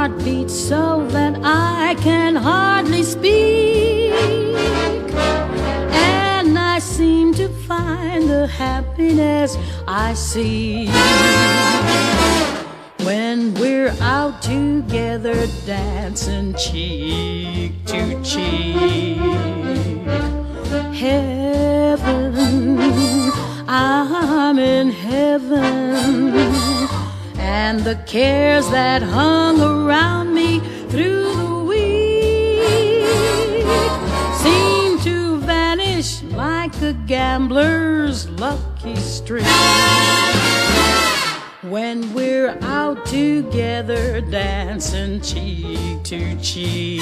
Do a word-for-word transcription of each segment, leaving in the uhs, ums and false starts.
heart beats so that I can hardly speak, and I seem to find the happiness I see when we're out together dancing cheek to cheek. Heaven, I'm in heaven, and the cares that hung around me through the week seem to vanish like a gambler's lucky streak when we're out together dancing cheek to cheek.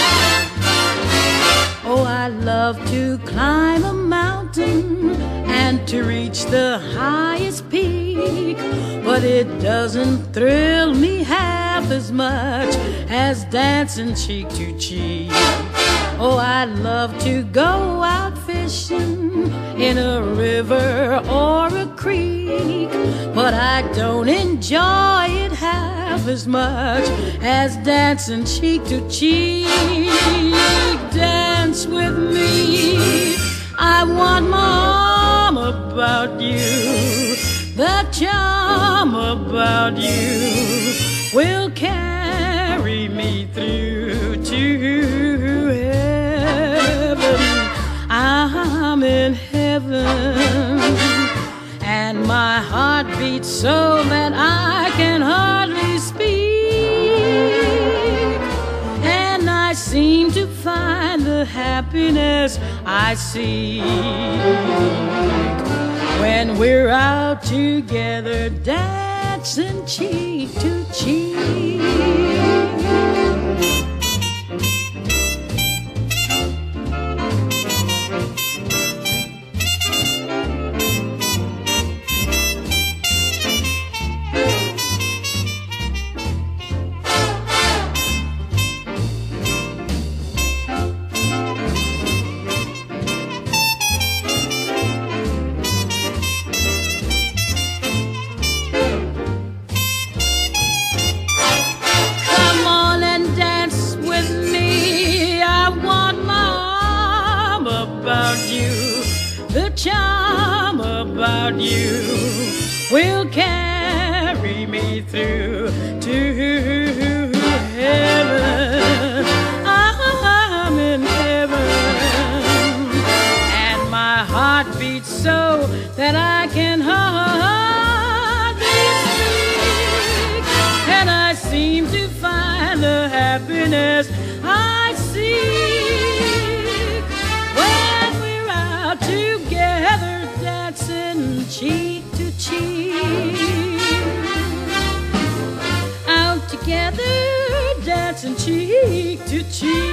Oh, I love to climb a mountain and to reach the highest peak, but it doesn't thrill me half as much as dancing cheek to cheek. Oh, I love to go out fishing in a river or a creek, but I don't enjoy it half as much as dancing cheek to cheek. Dance with me, I want my arm about you. The charm about you will carry me through to heaven. I'm in heaven, and my heart beats so that I can hardly speak, and I seem to find the happiness I seek when we're out together dancing cheek to cheek. The charm about you will carry me through to heaven. I'm in heaven, and my heart beats so that I can hardly speak, and I seem to find the happiness I seek when we're out together dancing cheek to cheek. Out together dancing cheek to cheek.